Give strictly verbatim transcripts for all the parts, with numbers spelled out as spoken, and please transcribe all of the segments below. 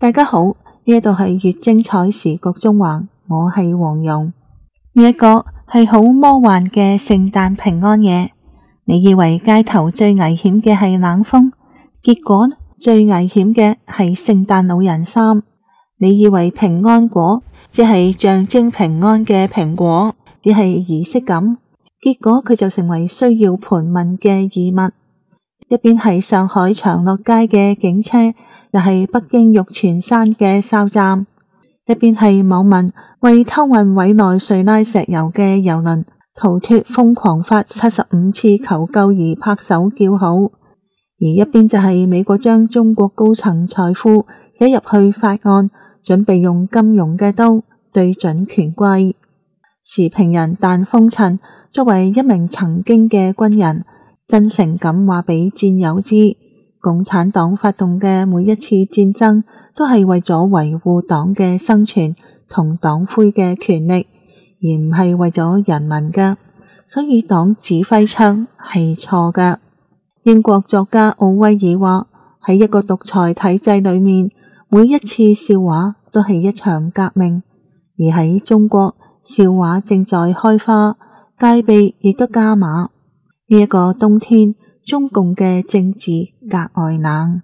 大家好，呢一度係粵精彩時局中環，我係黃蓉。呢一個係好魔幻嘅聖誕平安夜，你以為街頭最危險嘅係冷風，結果最危險嘅係聖誕老人衫。你以為平安果即係象徵平安嘅蘋果，只係儀式感，結果佢就成為需要盤問嘅異物。一邊係上海長樂街嘅警車，又係北京玉泉山嘅哨站；一邊係網民為偷運委內瑞拉石油嘅油輪逃脫瘋狂發七十五次求救而拍手叫好；而一邊就係美國將中國高層財富寫入去法案，準備用金融嘅刀對準權貴。時評人但風塵作為一名曾經嘅軍人，真誠咁話俾戰友知，共產黨發動嘅每一次戰爭都係為咗維護黨嘅生存同黨魁嘅權力，而唔係為咗人民㗎，所以黨指揮槍係錯㗎。英國作家奧威爾話，喺一個獨裁體制裏面，每一次笑話都係一場革命，而喺中國，笑話正在開花，戒備亦都加碼。呢一個冬天，中共嘅政治格外冷。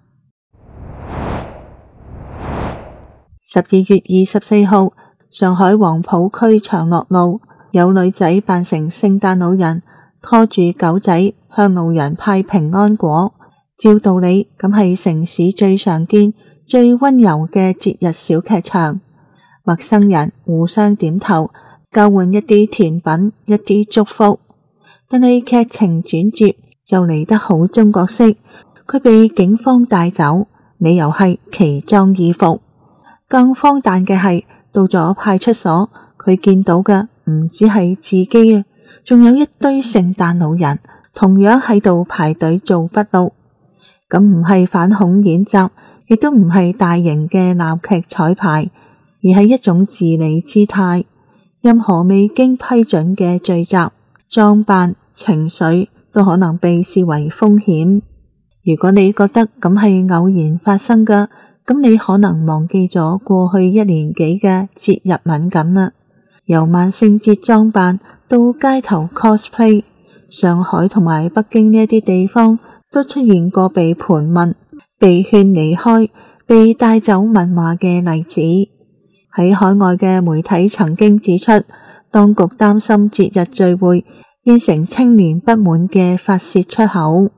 十二月二十四號，上海黃浦區長樂路有女仔扮成聖誕老人，拖住狗仔向路人派平安果。照道理咁係城市最常見、最溫柔嘅節日小劇場，陌生人互相點頭，交換一啲甜品、一啲祝福。但係劇情轉折就嚟得好中國式，佢被警方帶走，理由係奇裝異服。更荒誕嘅係，到咗派出所，佢見到嘅唔止係自己啊，仲有一堆聖誕老人同樣喺度排隊做筆錄。咁唔係反恐演習，亦都唔係大型嘅鬧劇彩排，而係一種自理姿態。任何未經批准嘅聚集、裝扮、情緒都可能被視為風險。如果你覺得咁係偶然發生㗎，咁你可能忘記咗過去一年幾嘅節日敏感啦。由萬聖節裝扮到街頭 cosplay， 上海同埋北京呢一啲地方都出現過被盤問、被勸離開、被帶走問話嘅例子。喺海外嘅媒體曾經指出，當局擔心節日聚會變成青年不滿嘅發洩出口。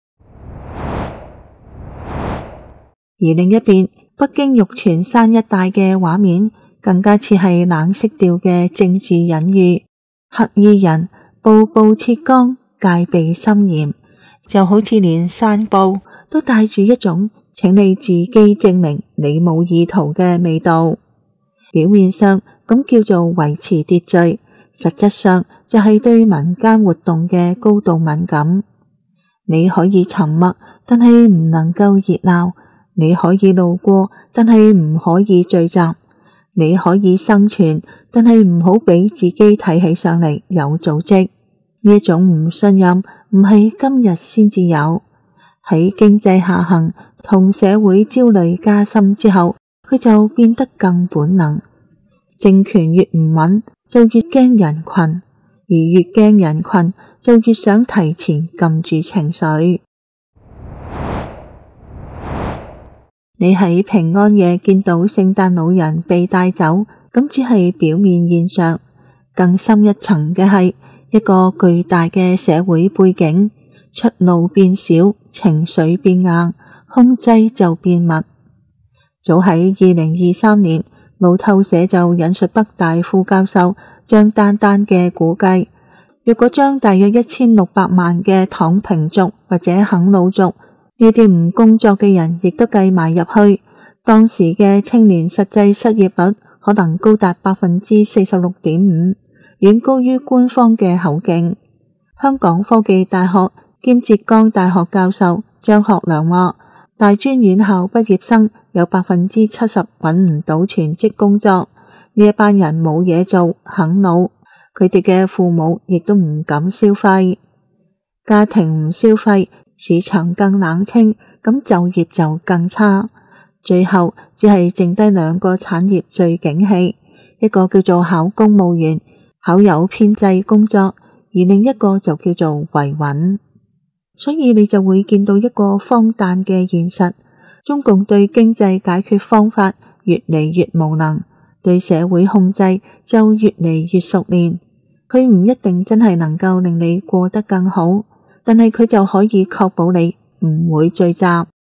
而另一邊，北京玉泉山一帶嘅畫面更加似係冷色調嘅政治隱喻，黑衣人步步切崗，戒備森嚴，就好似連散步都帶住一種請你自己證明你冇意圖嘅味道。表面上咁叫做維持秩序，實質上就係對民間活動嘅高度敏感。你可以沉默，但係唔能夠熱鬧；你可以路過，但係唔可以聚集；你可以生存，但係唔好俾自己睇起上嚟有組織。呢一種唔信任唔係今日先至有，喺經濟下行同社會焦慮加深之後，佢就變得更本能。政權越唔穩，就越驚人群，而越驚人群，就越想提前撳住情緒。你喺平安夜見到聖誕老人被帶走，咁只係表面現象，更深一層嘅係一個巨大嘅社會背景，出路變少，情緒變硬，控制就變密。早喺二零二三年，路透社就引述北大副教授張丹丹嘅估計，如果將大約一千六百萬嘅躺平族或者啃老族呢啲唔工作嘅人亦都計埋入去，當時嘅青年實際失業率可能高達百分之四十六點五，遠高於官方嘅口徑。香港科技大學兼浙江大學教授張學良話，大專院校畢業生有百分之七十揾唔到全職工作，呢一班人冇嘢做，啃老，佢哋嘅父母亦都唔敢消費，家庭唔消費，市場更冷清，咁就業就更差。 最後只係剩低兩個產業最景氣，一個叫做考公務員，考有編制工作，而另一個就叫做維穩。所以你就會見到一個荒誕嘅現實，中共對經濟解決方法越嚟越無能，對社會控制就越嚟越熟練。佢唔一定真係能夠令你過得更好，但係佢就可以確保你唔會聚集。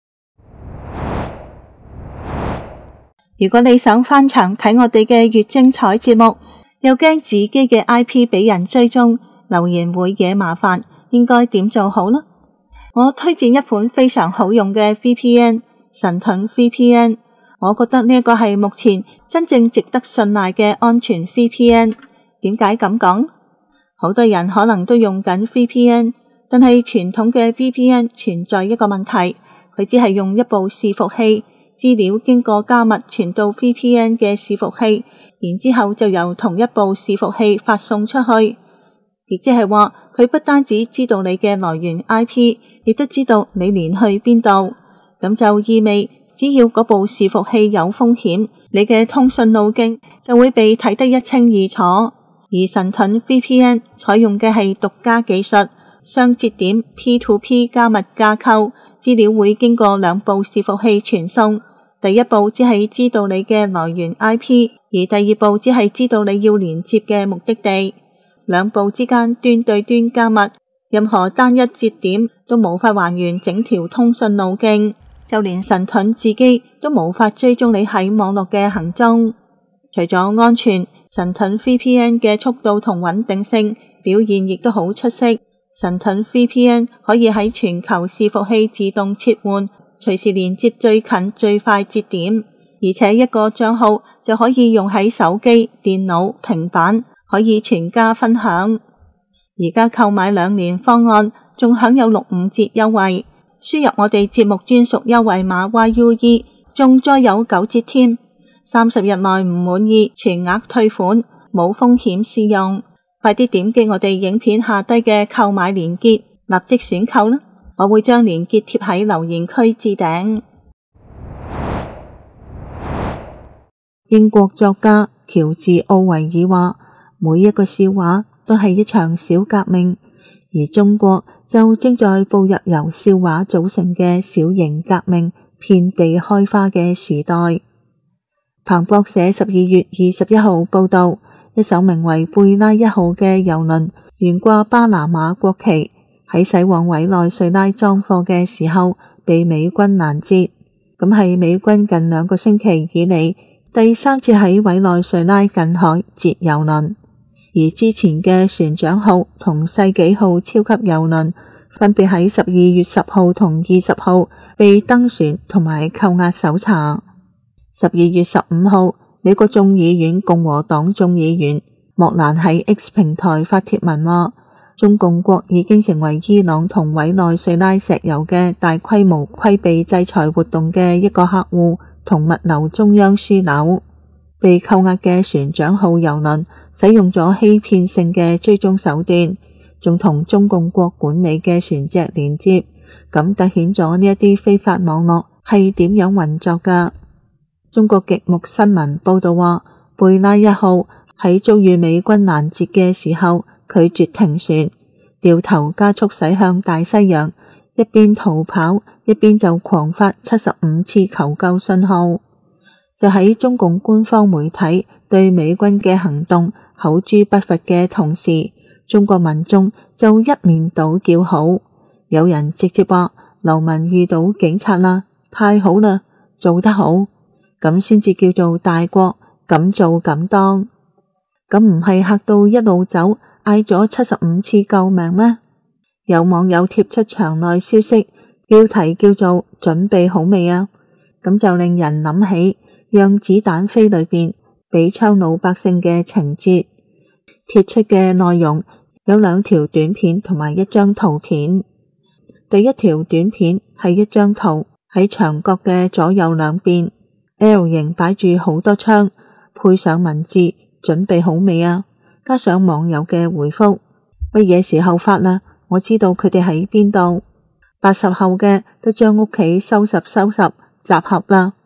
如果你想翻牆睇我哋嘅越精彩節目，又驚自己嘅 I P 俾人追蹤，留言會惹麻煩，應該點做好呢？我推薦一款非常好用嘅 V P N， 神盾 V P N。我覺得呢一個係目前真正值得信賴嘅安全 V P N。點解咁講？好多人可能都用緊 V P N， 但係傳統嘅 V P N 存在一個問題，佢只係用一部伺服器。資料經過加密傳到 V P N 嘅伺服器，然之後就由同一部伺服器發送出去，亦即係話佢不單止知道你嘅來源 I P， 亦都知道你連去邊度。咁就意味只要嗰部伺服器有風險，你嘅通訊路徑就會被睇得一清二楚。而神盾 V P N 採用嘅係獨家技術，雙節點 P to P 加密架構，資料會經過兩部伺服器傳送。第一步只係知道你嘅來源 I P， 而第二步只係知道你要連接嘅目的地。兩步之間端對端加密，任何單一節點都無法還原整條通訊路徑，就連神盾自己都無法追蹤你喺網絡嘅行蹤。除咗安全，神盾 V P N 嘅速度同穩定性表現亦都好出色。神盾 V P N 可以喺全球伺服器自動切換，隨時連接最近最快節點，而且一個賬號就可以用喺手機、電腦、平板，可以全家分享。而家購買兩年方案仲享有六五折優惠，輸入我哋節目專屬優惠碼 Y U E， 仲再有九折添。三十日內唔滿意全額退款，冇風險試用。快啲點擊我哋影片下低嘅購買鏈接，立即選購啦！我會將鏈接貼喺留言區置頂。英國作家喬治奧維爾話：每一個笑話都係一場小革命，而中國就正在步入由笑話組成嘅小型革命遍地開花嘅時代。彭博社十二月二十一號報道，一艘名為貝拉一號嘅郵輪懸掛巴拿馬國旗，喺駛往委內瑞拉裝貨嘅時候被美軍攔截，咁係美軍近兩個星期以嚟第三次喺委內瑞拉近海截郵輪，而之前嘅船長號同世紀號超級郵輪分別喺十二月十號同二十號被登船同埋扣押搜查。十二月十五號，美國眾議院共和黨眾議員莫蘭喺 X 平台發帖文話，中共國已經成為伊朗同委內瑞拉石油嘅大規模規避制裁活動嘅一個客戶同物流中央樞紐。被扣押嘅船長號郵輪使用咗欺騙性嘅追蹤手段，仲同中共國管理嘅船隻連接，咁凸顯咗呢一啲非法網絡係點樣運作噶。中國極目新聞報道話，貝拉一號喺遭遇美軍攔截嘅時候拒絕停船，掉頭加速駛向大西洋，一邊逃跑一邊就狂發七十五次求救信號。就喺中共官方媒體對美軍嘅行動口誅筆伐嘅同時，中國民眾就一面倒叫好，有人直接話流民遇到警察啦，太好啦，做得好，咁先至叫做大國，敢做敢當。咁唔係嚇到一路走，嗌咗七十五次救命咩？有網友貼出場內消息，標題叫做準備好未啊？咁就令人諗起讓子彈飛裏邊俾槍老百姓嘅情節。貼出嘅內容有兩條短片同埋一張圖片。第一條短片係一張圖，喺牆角嘅左右兩邊 L 型擺住好多槍，配上文字準備好未啊？加上網友嘅回覆，乜嘢時候發啦？我知道佢哋喺邊度。八十後嘅都將屋企收拾收拾集合啦。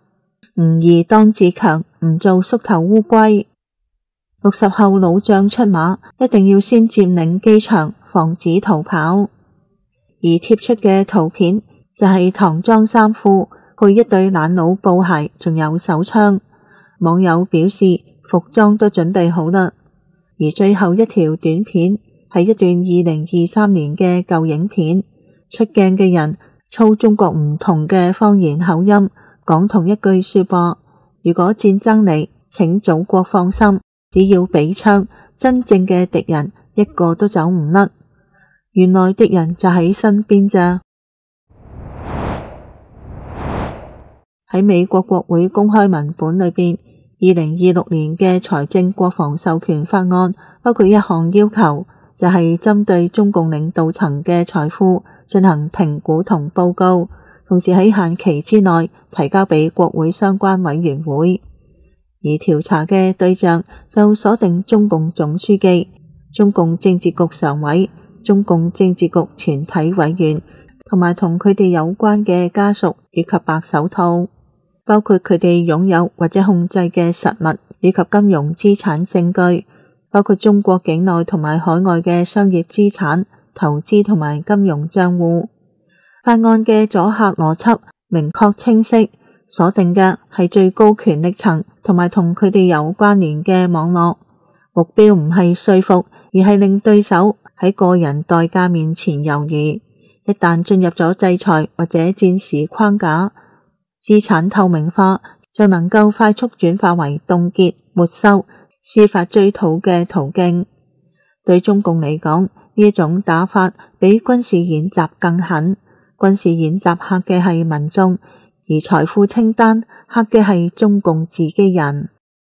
吾宜當自強，唔做縮頭烏龜。六十後老將出馬，一定要先佔領機場，防止逃跑。而貼出嘅圖片就係唐裝衫褲配一對懶佬布鞋，仲有手槍。網友表示服裝都準備好啦。而最後一條短片係一段二零二三年嘅舊影片，出鏡嘅人操中國唔同嘅方言口音，講同一句說話：如果戰爭嚟，請祖國放心，只要俾槍，真正嘅敵人一個都走唔甩。原來敵人就喺身邊咋。喺美國國會公開文本裏邊，二零二六年嘅財政國防授權法案包括一項要求，就係針對中共領導層嘅財富進行評估同報告，同時喺限期之內提交俾國會相關委員會。而調查嘅對象就鎖定中共總書記、中共政治局常委、中共政治局全體委員同埋同佢哋有關嘅家屬以及白手套，包括佢哋擁有或者控制嘅實物以及金融資產證據，包括中國境內同埋海外嘅商業資產、投資同埋金融賬戶。法案嘅阻嚇邏輯明確清晰，鎖定嘅係最高權力層同埋同佢哋有關聯嘅網絡，目標唔係說服，而係令對手喺個人代價面前猶豫。一旦進入咗制裁或者戰時框架，資產透明化就能夠快速轉化為凍結、沒收、司法追討嘅途徑。對中共嚟講，呢一種打法比軍事演習更狠。軍事演習嚇嘅係民眾，而財富清單嚇嘅係中共自己人。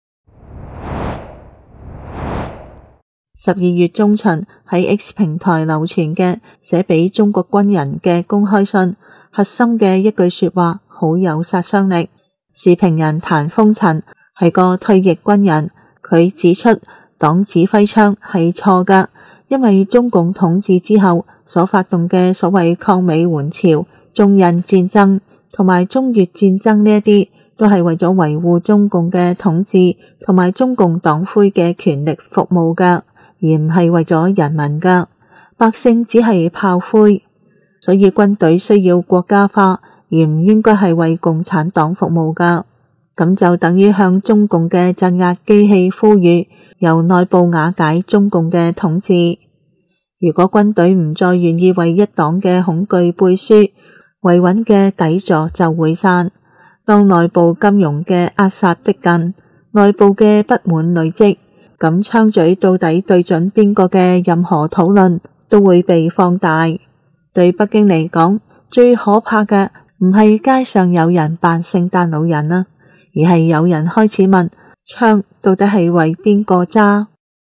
十二月中旬喺 X 平台流傳嘅寫俾中國軍人嘅公開信，核心嘅一句說話好有殺傷力。視頻人譚風塵係個退役軍人，佢指出黨指揮槍係錯㗎，因為中共統治之後所發動嘅所謂抗美援朝、中印戰爭同埋中越戰爭呢一啲，都係為咗維護中共嘅統治同埋中共黨魁嘅權力服務㗎，而唔係為咗人民㗎。百姓只係炮灰，所以軍隊需要國家化，而唔應該係為共產黨服務㗎。咁就等於向中共嘅鎮壓機器呼籲，由內部瓦解中共嘅統治。如果軍隊唔再願意為一黨嘅恐懼背書，維穩嘅底座就會散。當內部金融嘅壓殺逼近，內部嘅不滿累積，咁槍嘴到底對準邊個嘅任何討論都會被放大。對北京嚟講，最可怕嘅唔係街上有人扮聖誕老人啊，而係有人開始問槍到底係為邊個揸。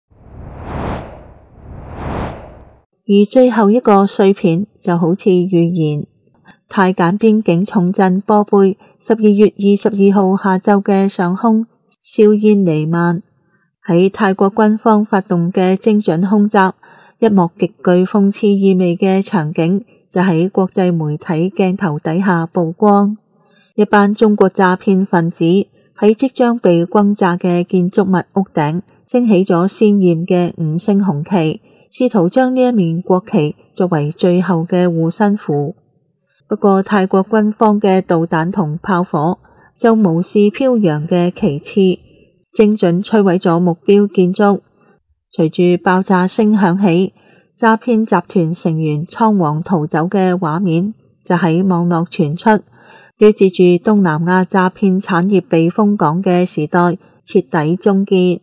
而最後一個碎片就好似預言，泰柬邊境重鎮波貝十二月二十二號下晝嘅上空硝煙彌漫，喺泰國軍方發動嘅精準空襲，一幕極具諷刺意味嘅場景就喺國際媒體鏡頭底下曝光。一班中國詐騙分子喺即將被轟炸嘅建築物屋頂升起咗鮮豔嘅五星紅旗，試圖將呢一面國旗作為最後嘅護身符。不過泰國軍方嘅導彈同炮火就無視飄揚嘅旗幟，精準摧毀咗目標建築。隨住爆炸聲響起，詐騙集團成員倉皇逃走嘅畫面就喺網絡傳出，標誌住東南亞詐騙產業避風港嘅時代徹底終結。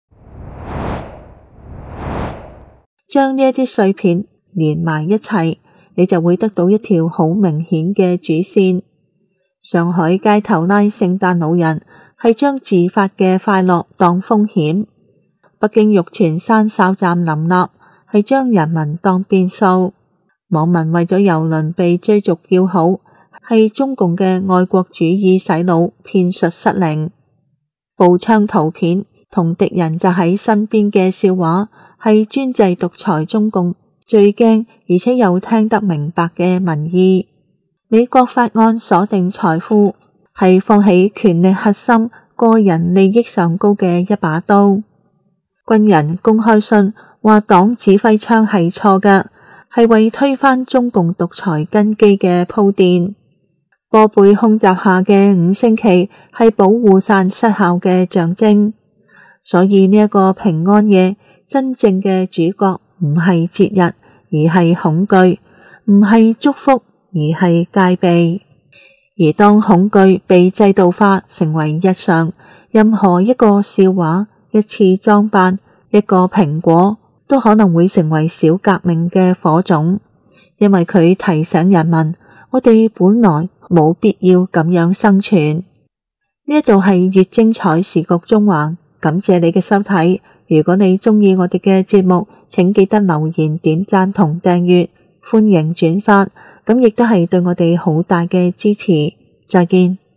將呢一啲碎片連埋一齊，你就會得到一條好明顯嘅主線。上海街頭拉聖誕老人係將自發嘅快樂當風險，北京玉泉山哨站林立係將人民當變數。網民為咗郵輪被追逐叫好，係中共嘅愛國主義洗腦騙術失靈。步槍圖片同敵人就喺身邊嘅笑話，係專制獨裁中共最驚而且又聽得明白嘅民意。美國法案鎖定財富， 係放喺權力核心、個人利益上高嘅一把刀。軍人公開信話黨指揮槍係錯嘅，係為推翻中共獨裁根基嘅鋪墊。波貝空襲下嘅五星旗係保護傘失效嘅象徵，所以呢一個平安夜真正嘅主角唔係節日，而係恐懼；唔係祝福，而係戒備。而當恐懼被制度化成為日常，任何一個笑話、一次裝扮、一個蘋果都可能會成為小革命嘅火種，因為佢提醒人民，我哋本來冇必要咁樣生存。呢一度係越精彩時局中環，感謝你嘅收睇。如果你鍾意我哋嘅節目，請記得留言、點讚同訂閱，歡迎轉發，咁亦都係對我哋好大嘅支持。再見。